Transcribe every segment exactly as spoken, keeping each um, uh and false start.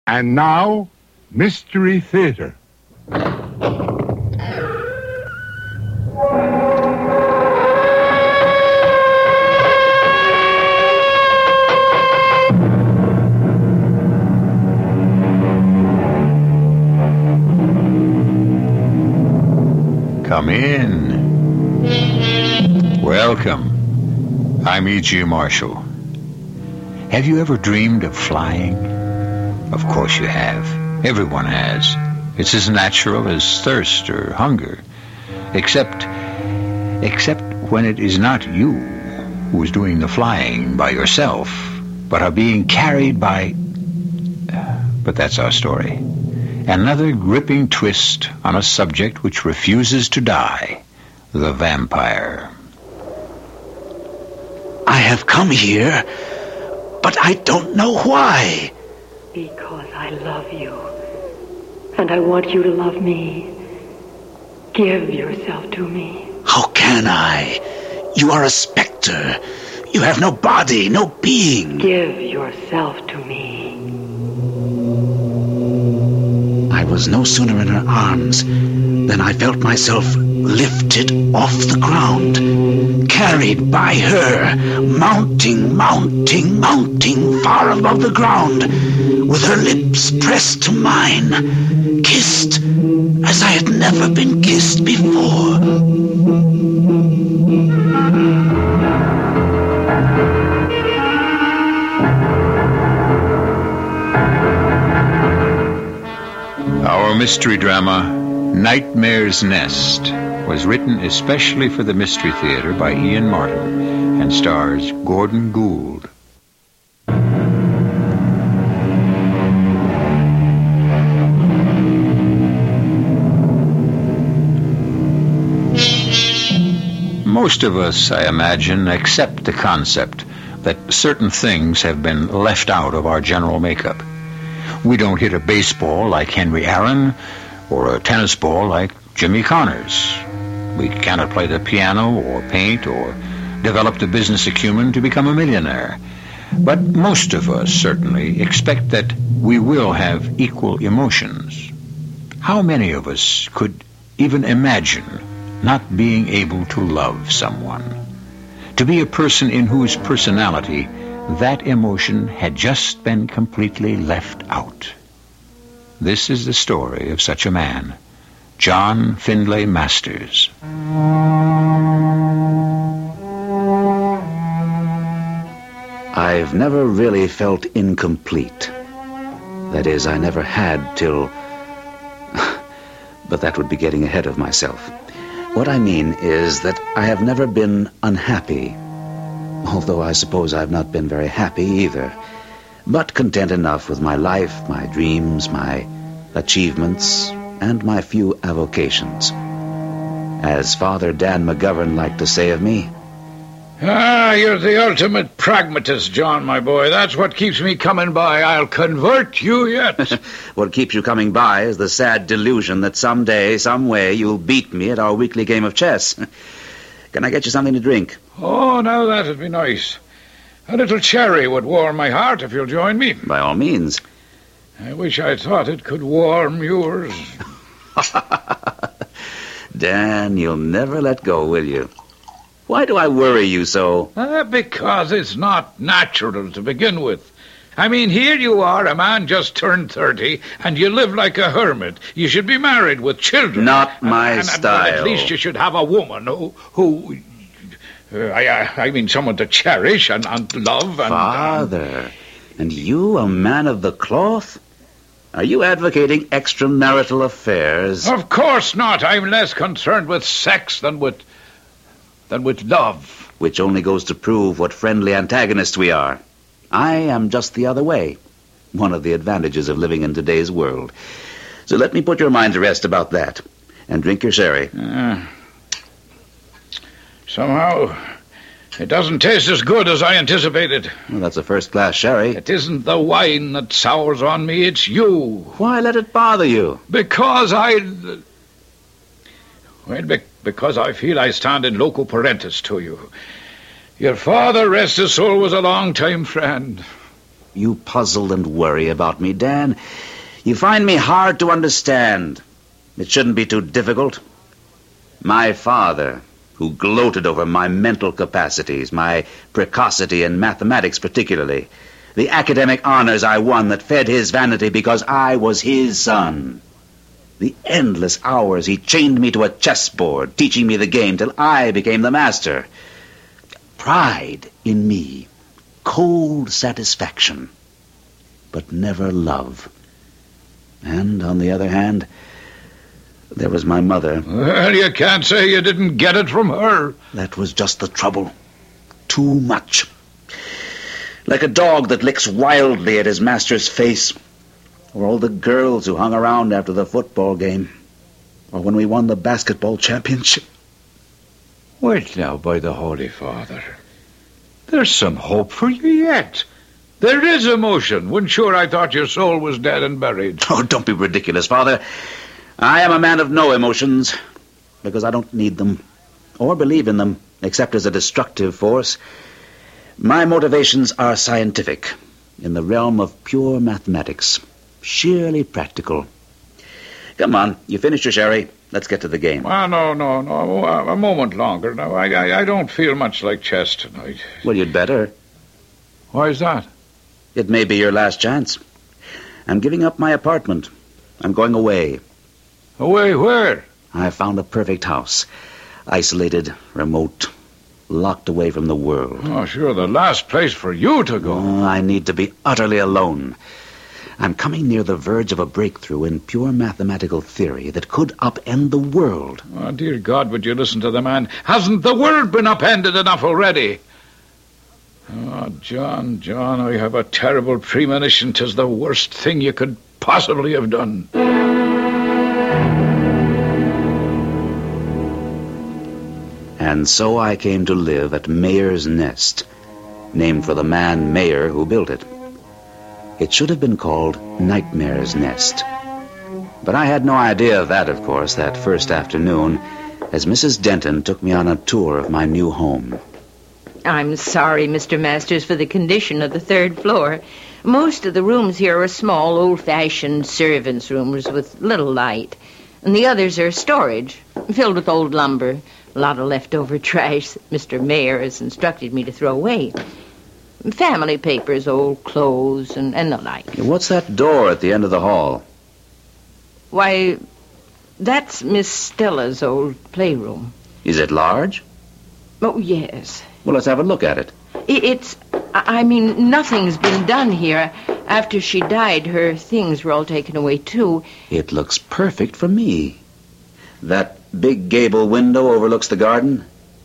And now, Mystery Theater. Come in. Welcome. I'm E G. Marshall. Have you ever dreamed of flying? Of course you have. Everyone has. It's as natural as thirst or hunger. Except, except when it is not you who is doing the flying by yourself, but are being carried by... But that's our story. Another gripping twist on a subject which refuses to die. The vampire. I have come here, but I don't know why. Because I love you, and I want you to love me. Give yourself to me. How can I? You are a specter. You have no body, no being. Give yourself to me. I was no sooner in her arms than I felt myself lifted off the ground, carried by her, mounting, mounting, mounting far above the ground, with her lips pressed to mine, kissed as I had never been kissed before. Our mystery drama, Nightmare's Nest, was written especially for the Mystery Theater by Ian Martin and stars Gordon Gould. Most of us, I imagine, accept the concept that certain things have been left out of our general makeup. We don't hit a baseball like Henry Aaron or a tennis ball like Jimmy Connors. We cannot play the piano or paint or develop the business acumen to become a millionaire. But most of us certainly expect that we will have equal emotions. How many of us could even imagine not being able to love someone? To be a person in whose personality that emotion had just been completely left out. This is the story of such a man, John Findlay Masters. I've never really felt incomplete. That is, I never had till... But that would be getting ahead of myself. What I mean is that I have never been unhappy. Although I suppose I've not been very happy either. But content enough with my life, my dreams, my achievements, and my few avocations. As Father Dan McGovern liked to say of me... Ah, you're the ultimate pragmatist, John, my boy. That's what keeps me coming by. I'll convert you yet. What keeps you coming by is the sad delusion that someday, some way, you'll beat me at our weekly game of chess. Can I get you something to drink? Oh, now that'd be nice. A little cherry would warm my heart if you'll join me. By all means. I wish I thought it could warm yours. Dan, you'll never let go, will you? Why do I worry you so? Uh, because it's not natural to begin with. I mean, here you are, a man just turned thirty, and you live like a hermit. You should be married with children. Not my and, and, style. At least you should have a woman who... who uh, I, I mean, someone to cherish and, and love and... Father, and you, a man of the cloth? Are you advocating extramarital affairs? Of course not. I'm less concerned with sex than with... than with love. Which only goes to prove what friendly antagonists we are. I am just the other way. One of the advantages of living in today's world. So let me put your mind to rest about that. And drink your sherry. Uh, somehow, it doesn't taste as good as I anticipated. Well, that's a first-class sherry. It isn't the wine that sours on me, it's you. Why let it bother you? Because I... Well, be- because I feel I stand in loco parentis to you. Your father, rest his soul, was a long-time friend. You puzzle and worry about me, Dan. You find me hard to understand. It shouldn't be too difficult. My father, who gloated over my mental capacities, my precocity in mathematics particularly, the academic honors I won that fed his vanity because I was his son. The endless hours he chained me to a chessboard, teaching me the game till I became the master. Pride in me, cold satisfaction, but never love. And, on the other hand, there was my mother. Well, you can't say you didn't get it from her. That was just the trouble. Too much. Like a dog that licks wildly at his master's face, or all the girls who hung around after the football game, or when we won the basketball championship. Wait now, by the Holy Father. There's some hope for you yet. There is emotion, when sure I thought your soul was dead and buried. Oh, don't be ridiculous, Father. I am a man of no emotions, because I don't need them, or believe in them, except as a destructive force. My motivations are scientific, in the realm of pure mathematics, sheerly practical. Come on, you finished your sherry. Let's get to the game. Ah, no, no, no, a moment longer. Now, I, I, I don't feel much like chess tonight. Well, you'd better. Why is that? It may be your last chance. I'm giving up my apartment. I'm going away. Away where? I found a perfect house. Isolated, remote, locked away from the world. Oh, sure, the last place for you to go. Oh, I need to be utterly alone. I'm coming near the verge of a breakthrough in pure mathematical theory that could upend the world. Oh, dear God, would you listen to the man? Hasn't the world been upended enough already? Oh, John, John, I have a terrible premonition 'tis the worst thing you could possibly have done. And so I came to live at Mayor's Nest, named for the man Mayor who built it. It should have been called Nightmare's Nest. But I had no idea of that, of course, that first afternoon, as Missus Denton took me on a tour of my new home. I'm sorry, Mister Masters, for the condition of the third floor. Most of the rooms here are small, old-fashioned servants' rooms with little light. And the others are storage, filled with old lumber, a lot of leftover trash that Mister Mayor has instructed me to throw away. Family papers, old clothes, and, and the like. What's that door at the end of the hall? Why, that's Miss Stella's old playroom. Is it large? Oh, yes. Well, let's have a look at it. It, it's, I mean, nothing's been done here. After she died, her things were all taken away, too. It looks perfect for me. That big gable window overlooks the garden?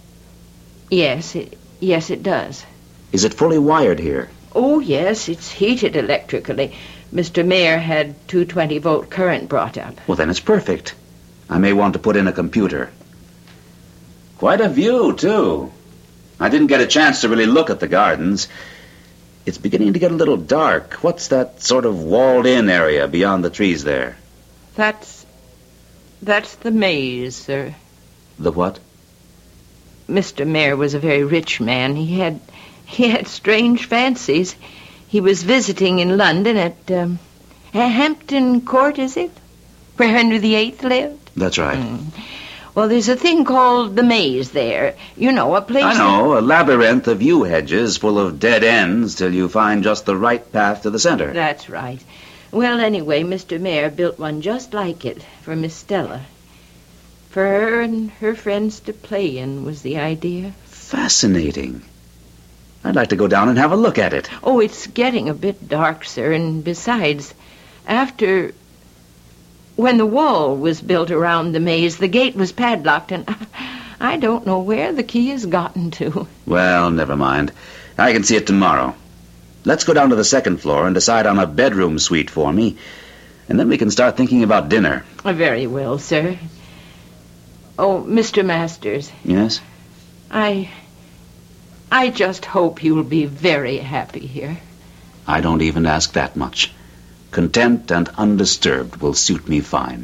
Yes, it, yes, it does. Is it fully wired here? Oh, yes, it's heated electrically. Mister Mayor had two twenty-volt current brought up. Well, then it's perfect. I may want to put in a computer. Quite a view, too. I didn't get a chance to really look at the gardens. It's beginning to get a little dark. What's that sort of walled-in area beyond the trees there? That's... that's the maze, sir. The what? Mister Mayor was a very rich man. He had... he had strange fancies. He was visiting in London at, um, Hampton Court, is it? Where Henry the Eighth lived? That's right. Mm. Well, there's a thing called the maze there. You know, a place... I know, a labyrinth of yew hedges full of dead ends till you find just the right path to the center. That's right. Well, anyway, Mister Mayor built one just like it for Miss Stella. For her and her friends to play in was the idea. Fascinating. I'd like to go down and have a look at it. Oh, it's getting a bit dark, sir, and besides, after... when the wall was built around the maze, the gate was padlocked, and I don't know where the key has gotten to. Well, never mind. I can see it tomorrow. Let's go down to the second floor and decide on a bedroom suite for me, and then we can start thinking about dinner. Very well, sir. Oh, Mister Masters. Yes? I... I just hope you'll be very happy here. I don't even ask that much. Content and undisturbed will suit me fine.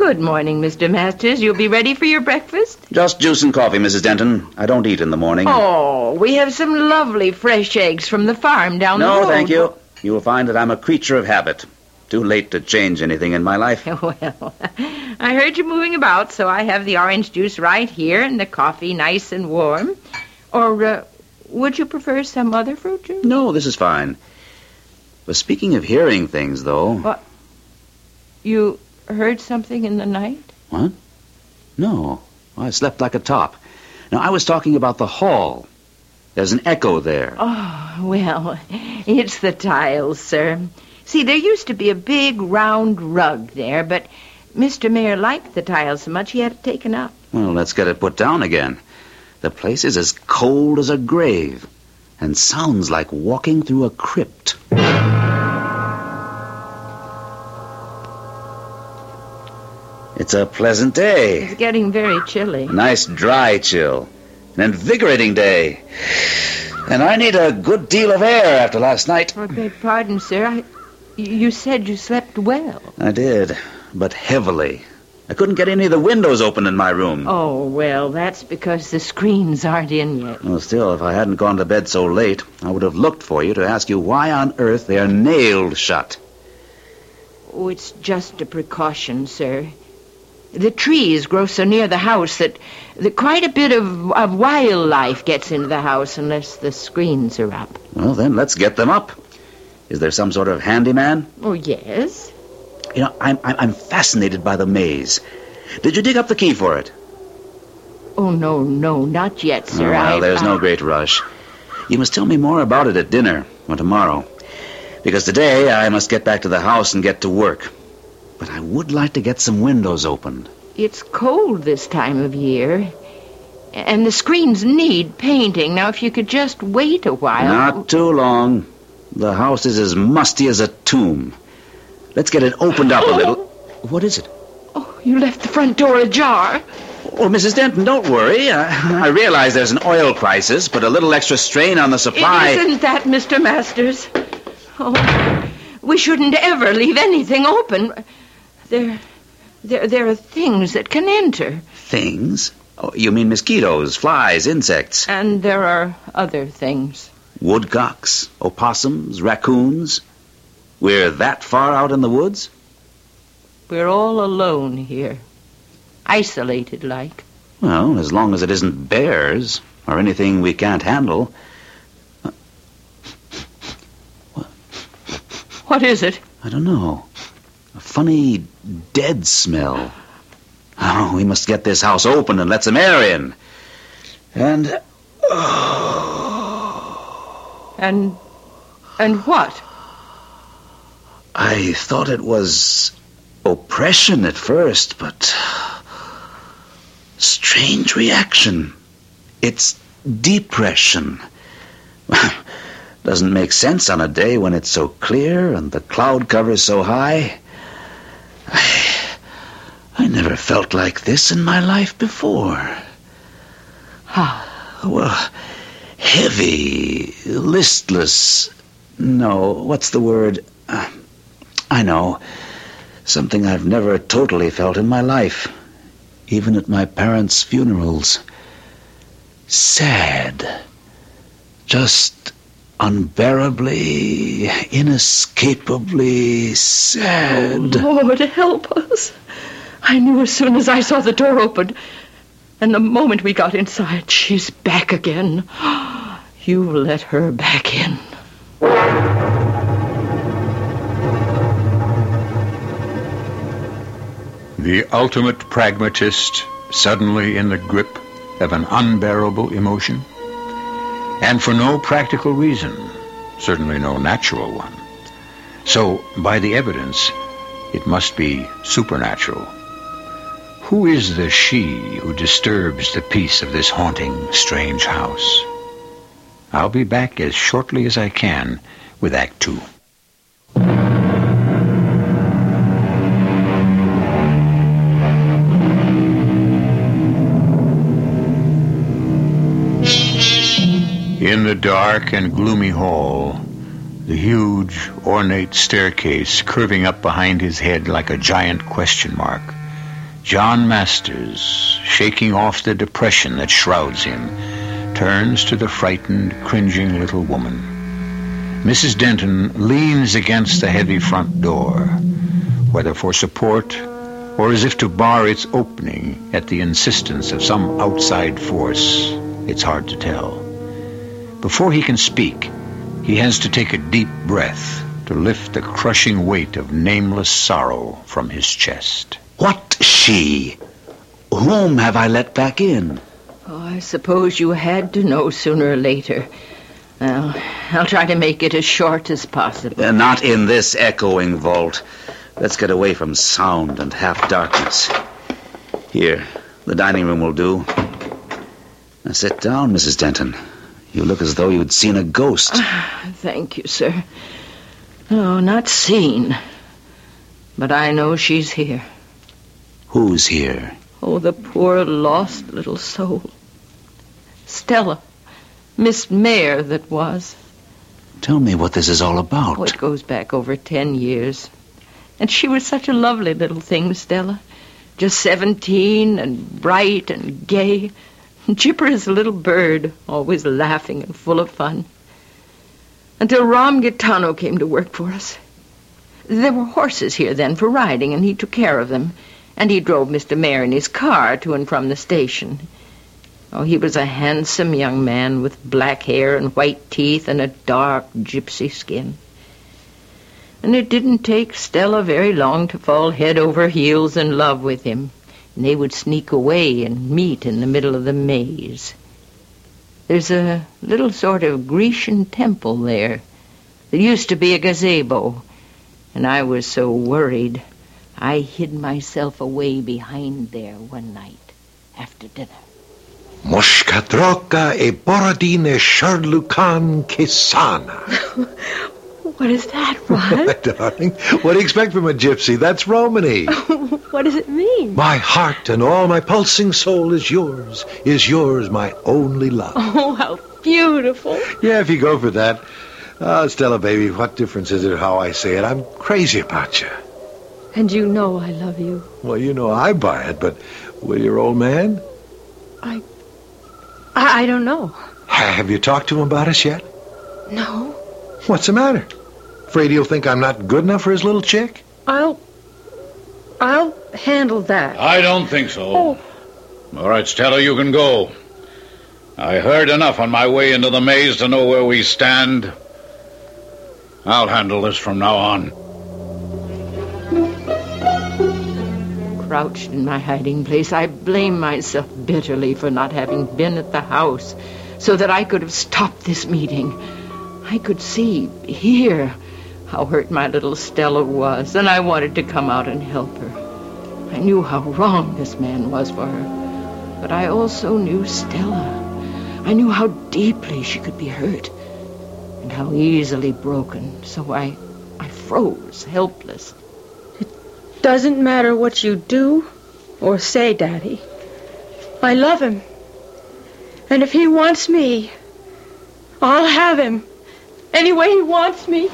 Good morning, Mister Masters. You'll be ready for your breakfast? Just juice and coffee, Missus Denton. I don't eat in the morning. Oh, we have some lovely fresh eggs from the farm down the road. No, thank you. You will find that I'm a creature of habit. Too late to change anything in my life. Well, I heard you moving about, so I have the orange juice right here and the coffee nice and warm. Or uh, would you prefer some other fruit juice? No, this is fine. But speaking of hearing things, though... What? You heard something in the night? What? No. I slept like a top. Now, I was talking about the hall. There's an echo there. Oh, well, it's the tiles, sir. See, there used to be a big round rug there, but Mister Mayor liked the tiles so much he had it taken up. Well, let's get it put down again. The place is as cold as a grave and sounds like walking through a crypt. It's a pleasant day. It's getting very chilly. Nice dry chill. An invigorating day. And I need a good deal of air after last night. I beg pardon, sir. I, you said you slept well. I did, but heavily. I couldn't get any of the windows open in my room. Oh, well, that's because the screens aren't in yet. Well, still, if I hadn't gone to bed so late, I would have looked for you to ask you why on earth they are nailed shut. Oh, it's just a precaution, sir. The trees grow so near the house that, that quite a bit of, of wildlife gets into the house unless the screens are up. Well, then, let's get them up. Is there some sort of handyman? Oh, yes. You know, I'm, I'm, I'm fascinated by the maze. Did you dig up the key for it? Oh, no, no, not yet, sir. Oh, well, I, there's I... no great rush. You must tell me more about it at dinner or tomorrow. Because today I must get back to the house and get to work. But I would like to get some windows opened. It's cold this time of year. And the screens need painting. Now, if you could just wait a while... Not too long. The house is as musty as a tomb. Let's get it opened up a little. What is it? Oh, you left the front door ajar. Oh, Missus Denton, don't worry. I, I realize there's an oil crisis, but a little extra strain on the supply... It isn't that, Mister Masters. Oh, we shouldn't ever leave anything open. There, there, there are things that can enter. Things? Oh, you mean mosquitoes, flies, insects? And there are other things. Woodcocks, opossums, raccoons. We're that far out in the woods? We're all alone here. Isolated like. Well, as long as it isn't bears or anything we can't handle. What? What is it? I don't know. A funny, dead smell. Oh, we must get this house open and let some air in. And... Oh, and... and what? I thought it was oppression at first, but... strange reaction. It's depression. Doesn't make sense on a day when it's so clear and the cloud cover's so high. I, I never felt like this in my life before. How? Well, heavy, listless. No, what's the word? Uh, I know. Something I've never totally felt in my life. Even at my parents' funerals. Sad. Just unbearably, inescapably sad. Oh, Lord, help us. I knew as soon as I saw the door open. And the moment we got inside, she's back again. You let her back in. The ultimate pragmatist suddenly in the grip of an unbearable emotion, and for no practical reason, certainly no natural one. So, by the evidence, it must be supernatural. Who is the she who disturbs the peace of this haunting, strange house? I'll be back as shortly as I can with Act Two. In the dark and gloomy hall, the huge, ornate staircase curving up behind his head like a giant question mark, John Masters, shaking off the depression that shrouds him, turns to the frightened, cringing little woman. Missus Denton leans against the heavy front door, whether for support or as if to bar its opening at the insistence of some outside force. It's hard to tell. Before he can speak, he has to take a deep breath to lift the crushing weight of nameless sorrow from his chest. What she? Whom have I let back in? Oh, I suppose you had to know sooner or later. Well, I'll try to make it as short as possible. Uh, not in this echoing vault. Let's get away from sound and half-darkness. Here, the dining room will do. Now sit down, Missus Denton. You look as though you'd seen a ghost. Uh, thank you, sir. No, not seen. But I know she's here. Who's here? Oh, the poor lost little soul. Stella. Miss Mayer that was. Tell me what this is all about. Oh, it goes back over ten years. And she was such a lovely little thing, Stella. Just seventeen and bright and gay. Chipper as a little bird, always laughing and full of fun. Until Ram Gitano came to work for us. There were horses here then for riding, and he took care of them. And he drove Mister Mayer in his car to and from the station. Oh, he was a handsome young man with black hair and white teeth and a dark gypsy skin. And it didn't take Stella very long to fall head over heels in love with him. And they would sneak away and meet in the middle of the maze. There's a little sort of Grecian temple there. There used to be a gazebo. And I was so worried, I hid myself away behind there one night after dinner. Moshkatroka e Borodine Sharlukan Kesana. What is that, Ron? Darling, what do you expect from a gypsy? That's Romany. What does it mean? My heart and all my pulsing soul is yours, is yours, my only love. Oh, how beautiful. Yeah, if you go for that. Oh, Stella, baby, what difference is it how I say it? I'm crazy about you. And you know I love you. Well, you know I buy it, but will your old man? I... I, I don't know. Have you talked to him about us yet? No. What's the matter? Afraid he'll think I'm not good enough for his little chick? I'll... I'll handle that. I don't think so. Oh. All right, Stella, you can go. I heard enough on my way into the maze to know where we stand. I'll handle this from now on. Crouched in my hiding place, I blame myself bitterly for not having been at the house so that I could have stopped this meeting. I could see, hear how hurt my little Stella was, and I wanted to come out and help her. I knew how wrong this man was for her, but I also knew Stella. I knew how deeply she could be hurt and how easily broken, so I, I froze, helpless. Doesn't matter what you do or say, Daddy. I love him. And if he wants me, I'll have him. Any way he wants me.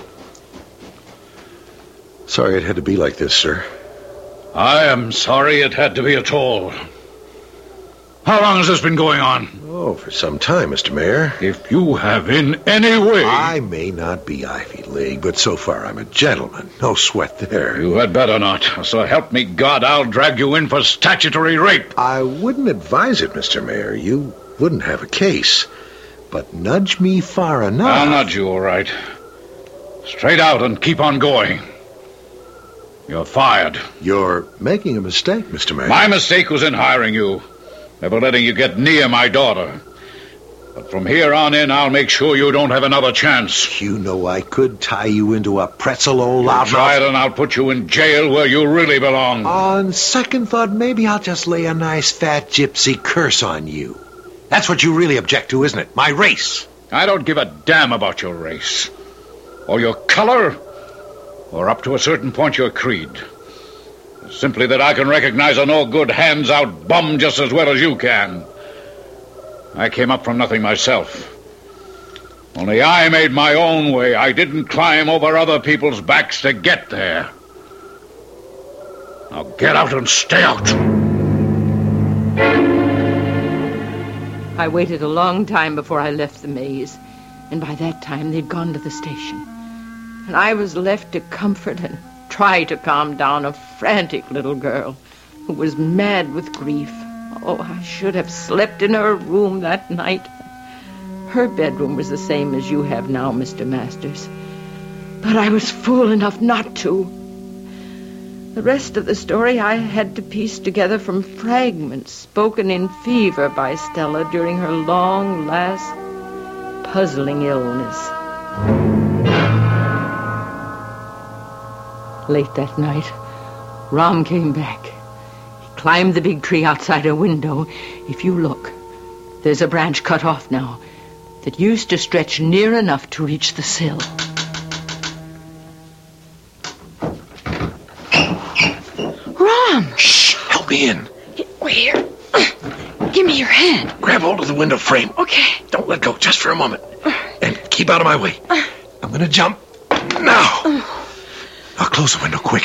Sorry it had to be like this, sir. I am sorry it had to be at all. How long has this been going on? Oh, for some time, Mister Mayor. If you have in any way... I may not be Ivy League, but so far I'm a gentleman. No sweat there. You had better not. So help me God, I'll drag you in for statutory rape. I wouldn't advise it, Mister Mayor. You wouldn't have a case. But nudge me far enough... I'll nudge you, all right. Straight out and keep on going. You're fired. You're making a mistake, Mister Mayor. My mistake was in hiring you. Never letting you get near my daughter. But from here on in, I'll make sure you don't have another chance. You know I could tie you into a pretzel, old loudmouth. Try it and I'll put you in jail where you really belong. On second thought, maybe I'll just lay a nice fat gypsy curse on you. That's what you really object to, isn't it? My race. I don't give a damn about your race. Or your color. Or up to a certain point, your creed. Simply that I can recognize a no-good, hands-out bum just as well as you can. I came up from nothing myself. Only I made my own way. I didn't climb over other people's backs to get there. Now get out and stay out. I waited a long time before I left the maze, and by that time they'd gone to the station. And I was left to comfort and try to calm down a frantic little girl who was mad with grief. Oh, I should have slept in her room that night. Her bedroom was the same as you have now, Mister Masters. But I was fool enough not to. The rest of the story I had to piece together from fragments spoken in fever by Stella during her long, last, puzzling illness. Late that night, Ram came back. He climbed the big tree outside her window. If you look, there's a branch cut off now that used to stretch near enough to reach the sill. Ram! Shh! Help me in. Where? Give me your hand. Grab hold of the window frame. Okay. Don't let go, just for a moment. And keep out of my way. I'm going to jump now. Now close the window, quick.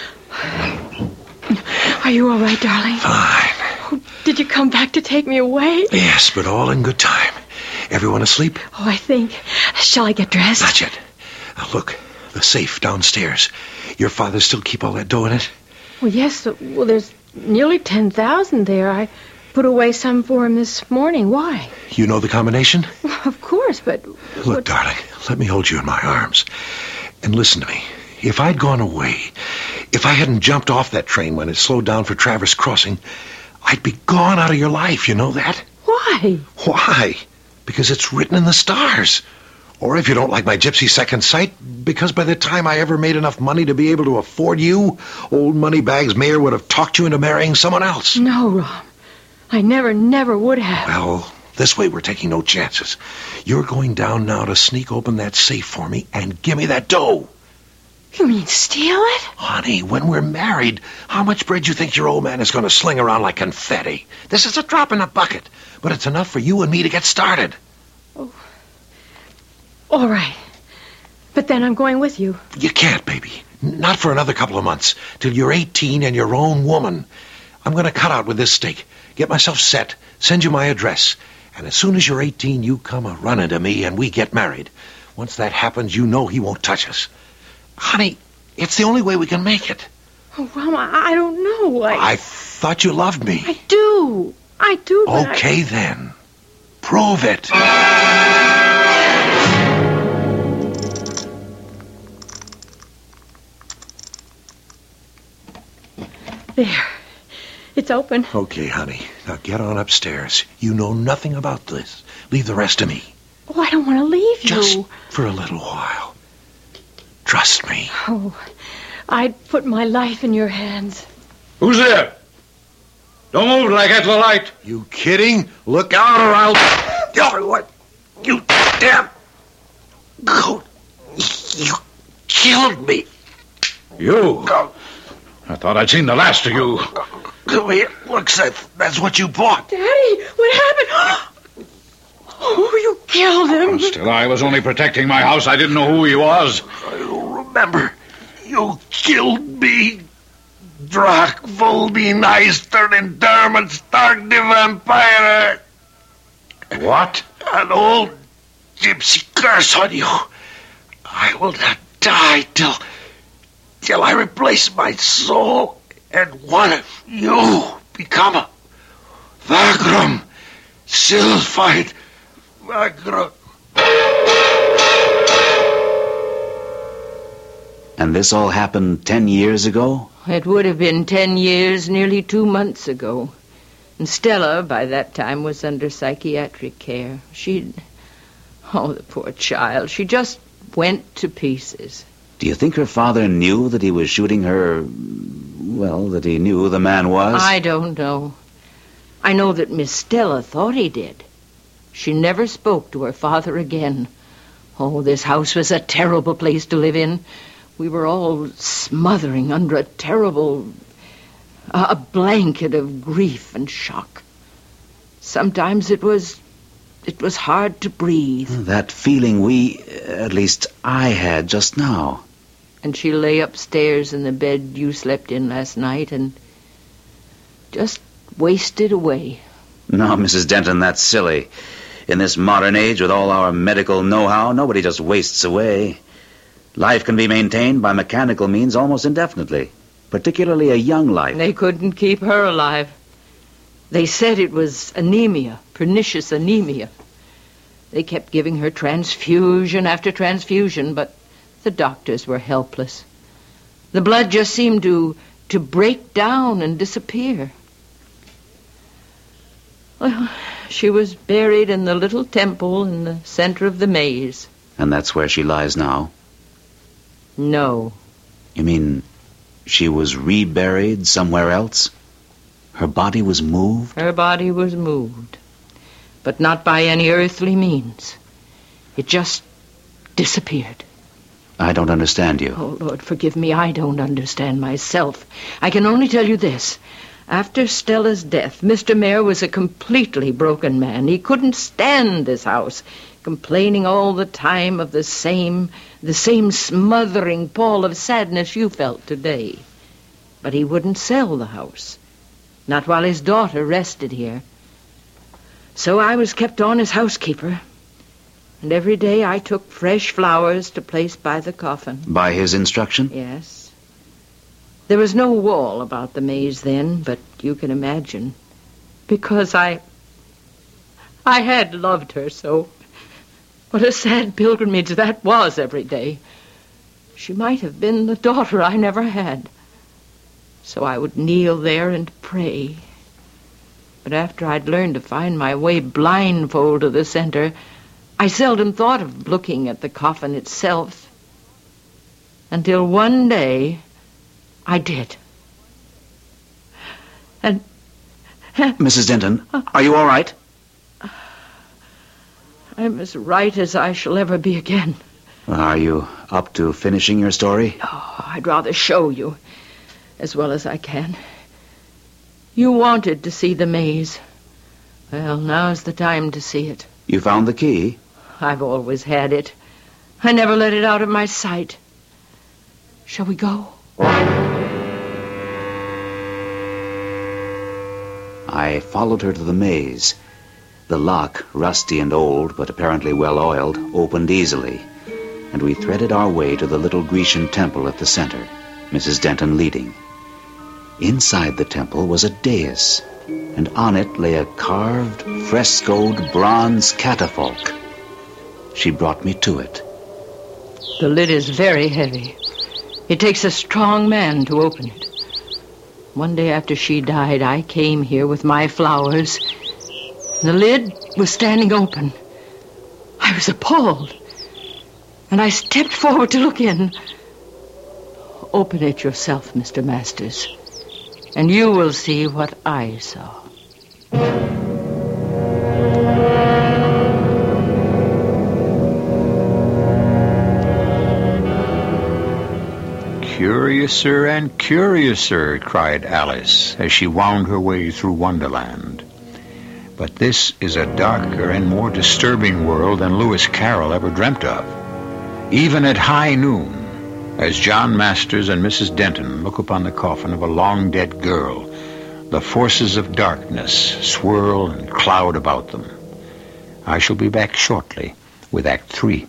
Are you all right, darling? Fine. Oh, did you come back to take me away? Yes, but all in good time. Everyone asleep? Oh, I think. Shall I get dressed? Not yet. Now look, the safe downstairs. Your father still keep all that dough in it? Well, yes. Well, there's nearly ten thousand there. I put away some for him this morning. Why? You know the combination? Well, of course, but... Look, what... darling, let me hold you in my arms. And listen to me. If I'd gone away, if I hadn't jumped off that train when it slowed down for Traverse Crossing, I'd be gone out of your life, you know that? Why? Why? Because it's written in the stars. Or if you don't like my gypsy second sight, because by the time I ever made enough money to be able to afford you, old Moneybags Mayor would have talked you into marrying someone else. No, Ram. I never, never would have. Well, this way we're taking no chances. You're going down now to sneak open that safe for me and give me that dough. You mean steal it? Honey, when we're married, how much bread you think your old man is going to sling around like confetti? This is a drop in the bucket, but it's enough for you and me to get started. Oh. All right. But then I'm going with you. You can't, baby. Not for another couple of months, till you're eighteen and your own woman. I'm going to cut out with this stake, get myself set, send you my address, and as soon as you're eighteen, you come a-running to me and we get married. Once that happens, you know he won't touch us. Honey, it's the only way we can make it. Oh, Ram, I, I don't know. I... I thought you loved me. I do. I do, but Okay, I... then. Prove it. There. It's open. Okay, honey. Now get on upstairs. You know nothing about this. Leave the rest to me. Oh, I don't want to leave you. Just for a little while. Trust me. Oh, I'd put my life in your hands. Who's there? Don't move till I get the light. You kidding? Look out or I'll... Oh, what? You damn... Goat. You killed me. You? I thought I'd seen the last of you. Come here. Looks like that's what you bought. Daddy, what happened? Oh, you killed him. Still, I was only protecting my house. I didn't know who he was. I don't remember. You killed me. Drak Volbineister in Dermot Stark the Vampire. What? An old gypsy curse on you. I will not die till... till I replace my soul and one of you become a Vagrum. Sylphide Vagrum. And this all happened ten years ago? It would have been ten years, nearly two months ago. And Stella, by that time, was under psychiatric care. She'd... Oh, the poor child. She just went to pieces. Do you think her father knew that he was shooting her... well, that he knew who the man was? I don't know. I know that Miss Stella thought he did. She never spoke to her father again. Oh, this house was a terrible place to live in. We were all smothering under a terrible... Uh, a blanket of grief and shock. Sometimes it was... it was hard to breathe. That feeling we, at least I had just now. And she lay upstairs in the bed you slept in last night and just wasted away. No, Missus Denton, that's silly. In this modern age, with all our medical know-how, nobody just wastes away. Life can be maintained by mechanical means almost indefinitely, particularly a young life. They couldn't keep her alive. They said it was anemia, pernicious anemia. They kept giving her transfusion after transfusion, but the doctors were helpless. The blood just seemed to, to break down and disappear. Well, she was buried in the little temple in the center of the maze. And that's where she lies now? No. You mean she was reburied somewhere else? Her body was moved? Her body was moved, but not by any earthly means. It just disappeared. I don't understand you. Oh, Lord, forgive me. I don't understand myself. I can only tell you this. After Stella's death, Mister Mayor was a completely broken man. He couldn't stand this house, complaining all the time of the same, the same smothering pall of sadness you felt today. But he wouldn't sell the house, not while his daughter rested here. So I was kept on as housekeeper, and every day I took fresh flowers to place by the coffin. By his instruction? Yes. There was no wall about the maze then, but you can imagine. Because I... I had loved her so. What a sad pilgrimage that was every day. She might have been the daughter I never had. So I would kneel there and pray. But after I'd learned to find my way blindfold to the center, I seldom thought of looking at the coffin itself. Until one day... I did. And... Missus Denton, are you all right? I'm as right as I shall ever be again. Are you up to finishing your story? Oh, I'd rather show you, as well as I can. You wanted to see the maze. Well, now's the time to see it. You found the key? I've always had it. I never let it out of my sight. Shall we go? I followed her to the maze. The lock, rusty and old, but apparently well-oiled, opened easily, and we threaded our way to the little Grecian temple at the center, Missus Denton leading. Inside the temple was a dais, and on it lay a carved, frescoed bronze catafalque. She brought me to it. The lid is very heavy. It takes a strong man to open it. One day after she died, I came here with my flowers. The lid was standing open. I was appalled. And I stepped forward to look in. Open it yourself, Mister Masters, and you will see what I saw. Curiouser and curiouser, cried Alice as she wound her way through Wonderland. But this is a darker and more disturbing world than Lewis Carroll ever dreamt of. Even at high noon, as John Masters and Missus Denton look upon the coffin of a long-dead girl, the forces of darkness swirl and cloud about them. I shall be back shortly with Act Three.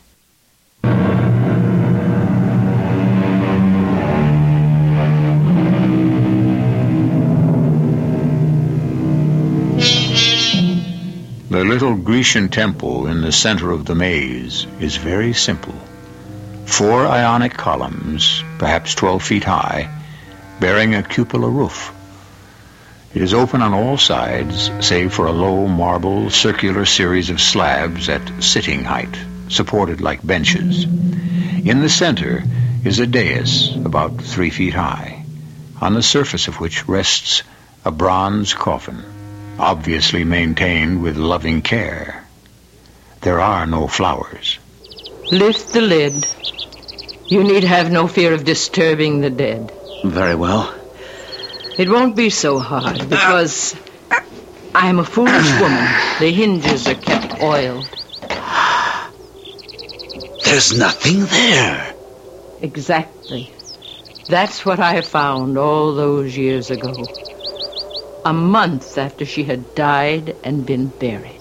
The little Grecian temple in the center of the maze is very simple. Four ionic columns, perhaps twelve feet high, bearing a cupola roof. It is open on all sides, save for a low marble circular series of slabs at sitting height, supported like benches. In the center is a dais about three feet high, on the surface of which rests a bronze coffin, obviously maintained with loving care. There are no flowers. Lift the lid. You need have no fear of disturbing the dead. Very well. It won't be so hard, because I'm a foolish woman. The hinges are kept oiled. There's nothing there. Exactly. That's what I found all those years ago. a month after she had died and been buried.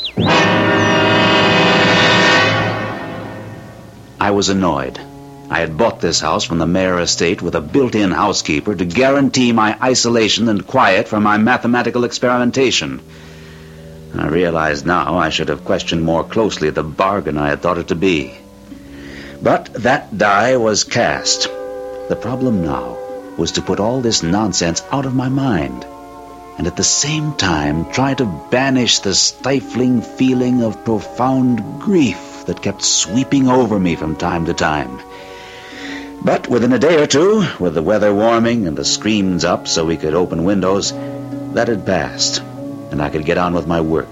I was annoyed. I had bought this house from the Mayer estate with a built-in housekeeper to guarantee my isolation and quiet for my mathematical experimentation. I realized now I should have questioned more closely the bargain I had thought it to be. But that die was cast. The problem now was to put all this nonsense out of my mind, and at the same time try to banish the stifling feeling of profound grief that kept sweeping over me from time to time. But within a day or two, with the weather warming and the screens up so we could open windows, that had passed, and I could get on with my work.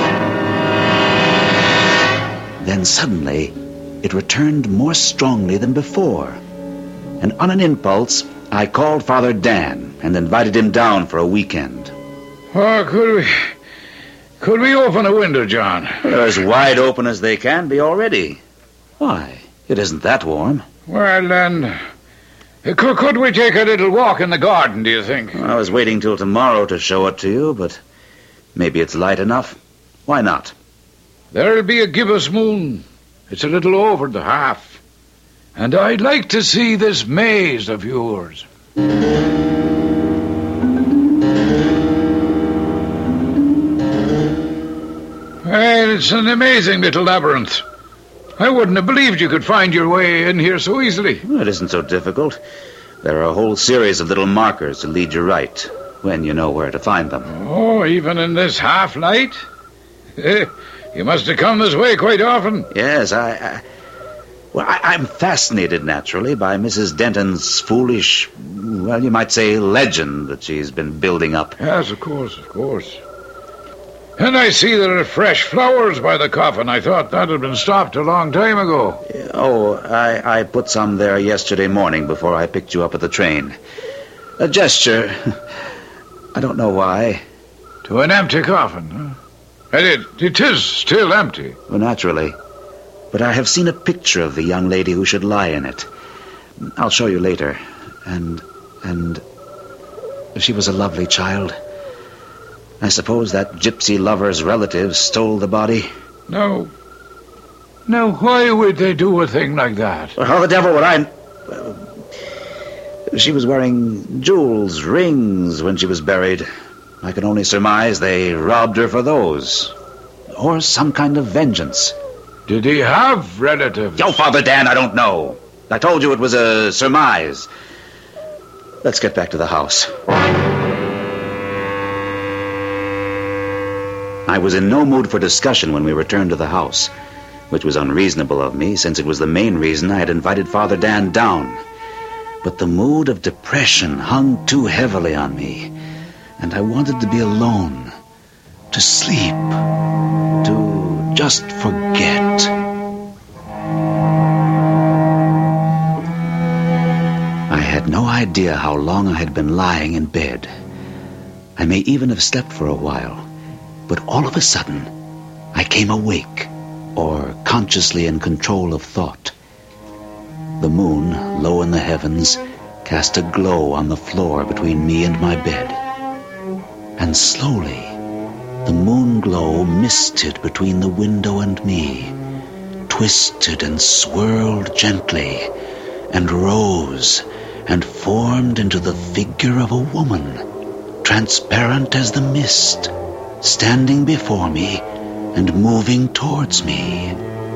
Then suddenly, it returned more strongly than before, and on an impulse, I called Father Dan and invited him down for a weekend. Oh, could we... Could we open a window, John? They're as wide open as they can be already. Why, it isn't that warm. Well, then... Could, could we take a little walk in the garden, do you think? I was waiting till tomorrow to show it to you, but maybe it's light enough. Why not? There'll be a gibbous moon. It's a little over the half. And I'd like to see this maze of yours. Well, it's an amazing little labyrinth. I wouldn't have believed you could find your way in here so easily. Well, it isn't so difficult. There are a whole series of little markers to lead you right, when you know where to find them. Oh, even in this half-light? You must have come this way quite often. Yes, I... I well, I, I'm fascinated, naturally, by Missus Denton's foolish, well, you might say, legend that she's been building up. Yes, of course, of course. And I see there are fresh flowers by the coffin. I thought that had been stopped a long time ago. Oh, I, I put some there yesterday morning before I picked you up at the train. A gesture. I don't know why. To an empty coffin, huh? And it, it is still empty. Well, naturally. But I have seen a picture of the young lady who should lie in it. I'll show you later. And, and... she was a lovely child. I suppose that gypsy lover's relatives stole the body. No. Now, why would they do a thing like that? Well, how the devil would I... She was wearing jewels, rings, when she was buried. I can only surmise they robbed her for those. Or some kind of vengeance. Did he have relatives? Oh, Father Dan, I don't know. I told you it was a surmise. Let's get back to the house. I was in no mood for discussion when we returned to the house, which was unreasonable of me, since it was the main reason I had invited Father Dan down. But the mood of depression hung too heavily on me, and I wanted to be alone, to sleep, to just forget. I had no idea how long I had been lying in bed. I may even have slept for a while. But all of a sudden, I came awake, or consciously in control of thought. The moon, low in the heavens, cast a glow on the floor between me and my bed. And slowly, the moon glow misted between the window and me, twisted and swirled gently, and rose and formed into the figure of a woman, transparent as the mist, standing before me and moving towards me.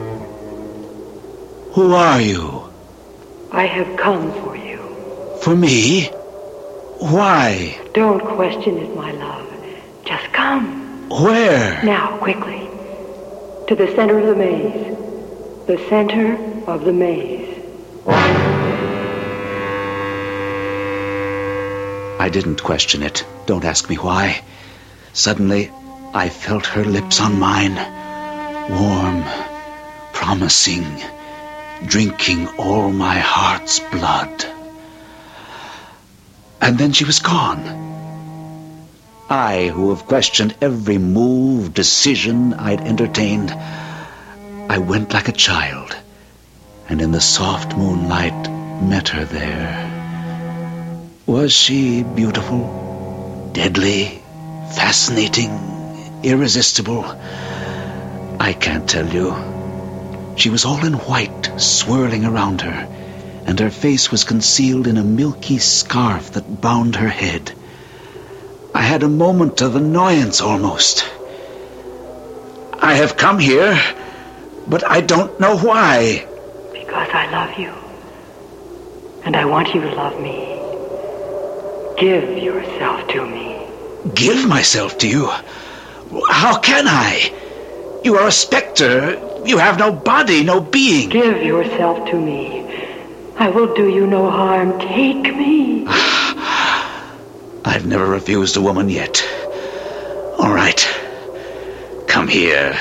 Who are you? I have come for you. For me? Why? Don't question it, my love. Just come. Where? Now, quickly. To the center of the maze. The center of the maze. I didn't question it. Don't ask me why. Suddenly, I felt her lips on mine, warm, promising, drinking all my heart's blood. And then she was gone. I, who have questioned every move, decision I'd entertained, I went like a child, and in the soft moonlight met her there. Was she beautiful, deadly, fascinating, irresistible. I can't tell you. She was all in white, swirling around her, and her face was concealed in a milky scarf that bound her head. I had a moment of annoyance almost. I have come here, but I don't know why. Because I love you. And I want you to love me. Give yourself to me. Give myself to you? How can I? You are a specter. You have no body, no being. Give yourself to me. I will do you no harm. Take me. I've never refused a woman yet. All right. Come here.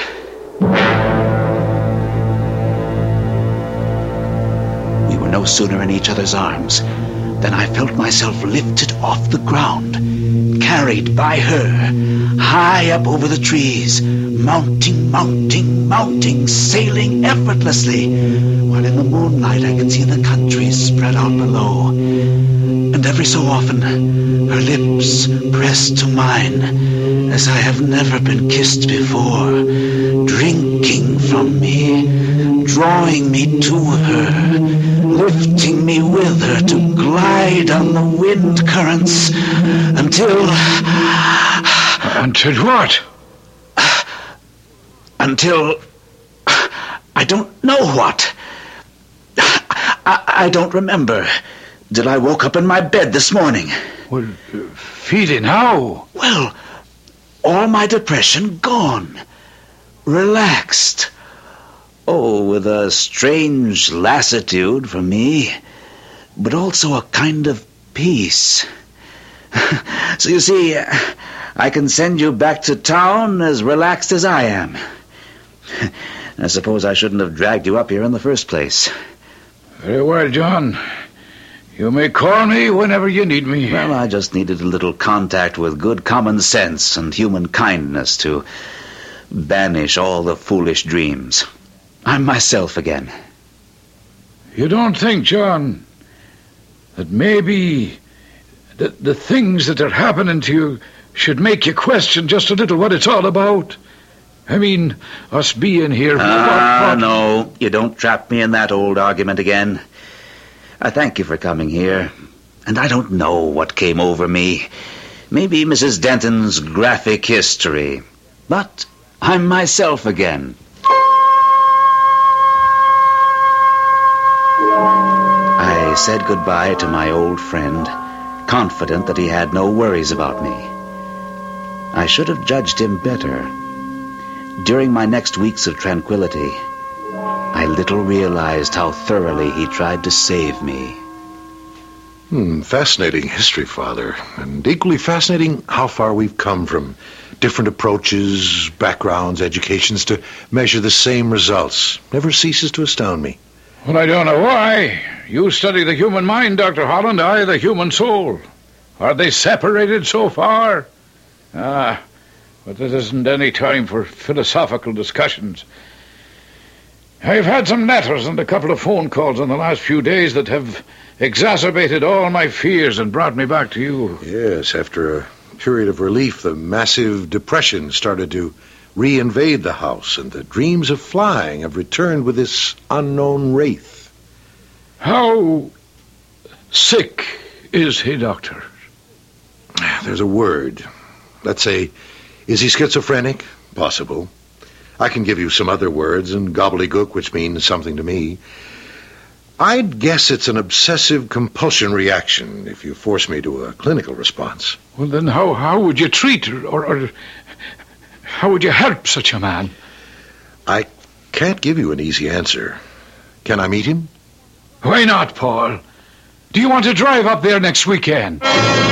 We were no sooner in each other's arms than I felt myself lifted off the ground, carried by her, high up over the trees, mounting, mounting, mounting, sailing effortlessly, while in the moonlight I could see the country spread out below. And every so often, her lips pressed to mine, as I have never been kissed before, drinking from me, drawing me to her, lifting me with her to glide on the wind currents until... Until what? Until... I don't know what. I, I don't remember. Till I woke up in my bed this morning. Well, uh, feeling how? Well, all my depression gone. Relaxed. Oh, with a strange lassitude for me, but also a kind of peace. So you see, I can send you back to town as relaxed as I am. I suppose I shouldn't have dragged you up here in the first place. Very well, John. You may call me whenever you need me. Well, I just needed a little contact with good common sense and human kindness to banish all the foolish dreams. I'm myself again. You don't think, John, that maybe the, the things that are happening to you should make you question just a little what it's all about? I mean, us being here... Ah, what, what? no, you don't trap me in that old argument again. I thank you for coming here, and I don't know what came over me. Maybe Missus Denton's graphic history. But I'm myself again. I said goodbye to my old friend, confident that he had no worries about me. I should have judged him better. During my next weeks of tranquility, I little realized how thoroughly he tried to save me. Hmm, fascinating history, Father. And equally fascinating how far we've come from different approaches, backgrounds, educations to measure the same results. Never ceases to astound me. Well, I don't know why. You study the human mind, Doctor Holland, I the human soul. Are they separated so far? Ah, but this isn't any time for philosophical discussions. I've had some letters and a couple of phone calls in the last few days that have exacerbated all my fears and brought me back to you. Yes, after a period of relief, the massive depression started to reinvade the house, and the dreams of flying have returned with this unknown wraith. How sick is he, Doctor? There's a word. Let's say, is he schizophrenic? Possible. I can give you some other words and gobbledygook, which means something to me. I'd guess it's an obsessive compulsion reaction, if you force me to a clinical response. Well, then how, how would you treat or, or, or how would you help such a man? I can't give you an easy answer. Can I meet him? Why not, Paul? Do you want to drive up there next weekend?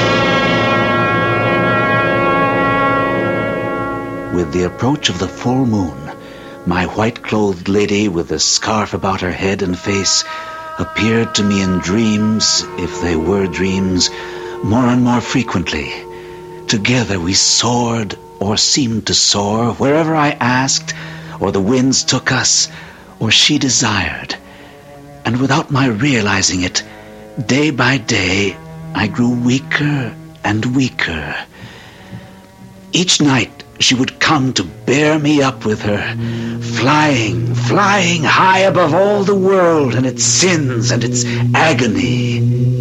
With the approach of the full moon, my white-clothed lady with a scarf about her head and face appeared to me in dreams, if they were dreams, more and more frequently. Together we soared, or seemed to soar, wherever I asked, or the winds took us, or she desired. And without my realizing it, day by day, I grew weaker and weaker. Each night she would come to bear me up with her, flying, flying high above all the world and its sins and its agony.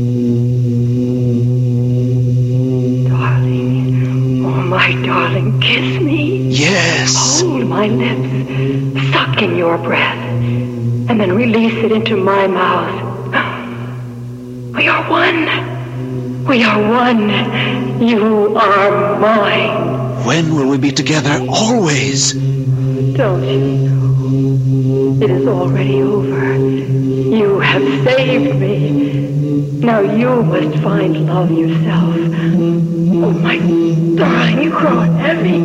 Darling, oh my darling, kiss me. Yes. Hold my lips, suck in your breath, and then release it into my mouth. We are one. We are one. You are mine. When will we be together always? Don't you know? It is already over. You have saved me. Now you must find love yourself. Oh, my darling, you grow heavy.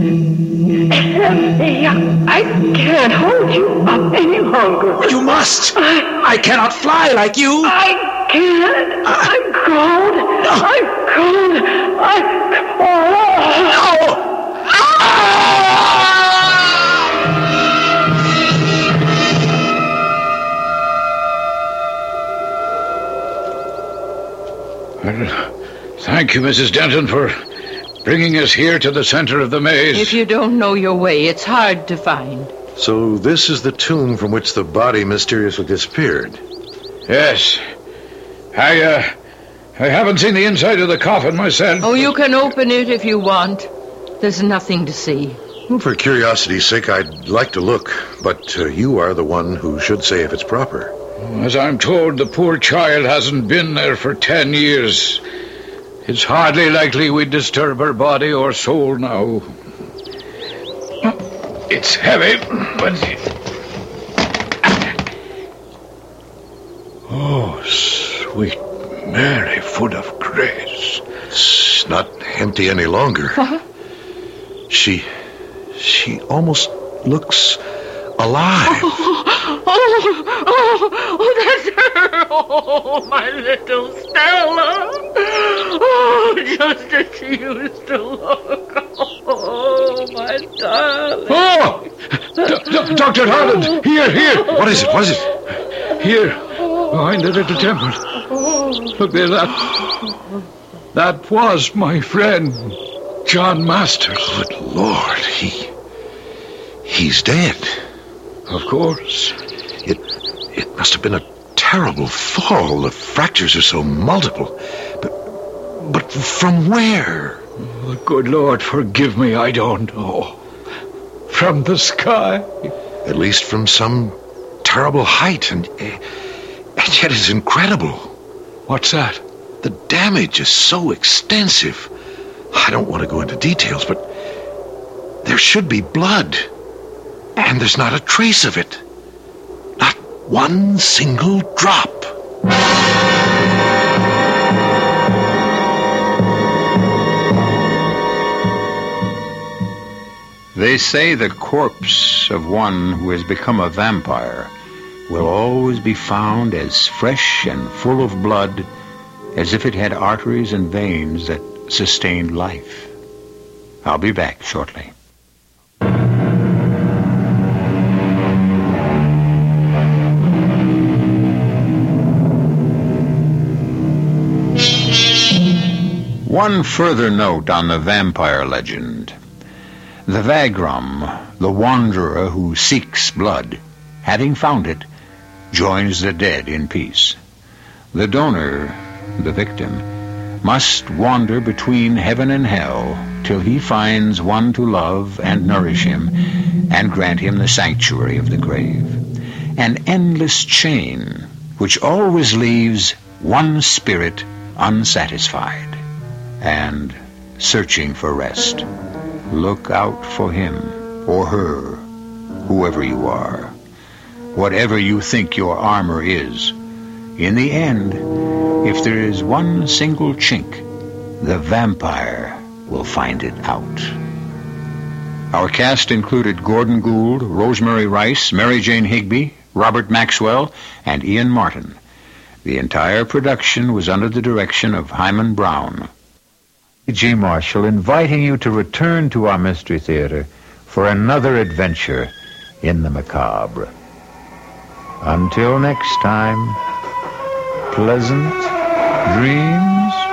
Heavy. I can't hold you up any longer. You must. I, I cannot fly like you. I can't. Uh, I'm cold. No. I'm cold. I'm cold. No! Well, thank you, Missus Denton, for bringing us here to the center of the maze. If you don't know your way, it's hard to find. So this is the tomb from which the body mysteriously disappeared. Yes. I, uh, I haven't seen the inside of the coffin myself. Oh, you can open it if you want. There's nothing to see. Well, for curiosity's sake, I'd like to look, but uh, you are the one who should say if it's proper. As I'm told, the poor child hasn't been there for ten years. It's hardly likely we'd disturb her body or soul now. It's heavy, but... Oh, sweet Mary, full of grace. It's not empty any longer. What? She... she almost looks alive. Oh, oh, oh, oh, that's her. Oh, my little Stella. Oh, just as she used to look. Oh, my darling. Oh! D- D- Doctor Harland! Here, here! What is it? What is it? Here, behind the little temple. Look there, that... That was my friend, John Masters. Good Lord, he... he's dead. Of course. It... it must have been a terrible fall. The fractures are so multiple. But... but from where? Oh, good Lord, forgive me, I don't know. From the sky. At least from some terrible height, and... and yet it's incredible. What's that? The damage is so extensive. I don't want to go into details, but there should be blood. And there's not a trace of it. Not one single drop. They say the corpse of one who has become a vampire will always be found as fresh and full of blood as if it had arteries and veins that sustained life. I'll be back shortly. One further note on the vampire legend. The vagrom, the wanderer who seeks blood, having found it, joins the dead in peace. The donor, the victim, must wander between heaven and hell till he finds one to love and nourish him and grant him the sanctuary of the grave. An endless chain which always leaves one spirit unsatisfied and searching for rest. Look out for him or her, whoever you are. Whatever you think your armor is, in the end, if there is one single chink, the vampire will find it out. Our cast included Gordon Gould, Rosemary Rice, Mary Jane Higby, Robert Maxwell, and Ian Martin. The entire production was under the direction of Hyman Brown. G. Marshall inviting you to return to our Mystery Theater for another adventure in the macabre. Until next time, pleasant dreams.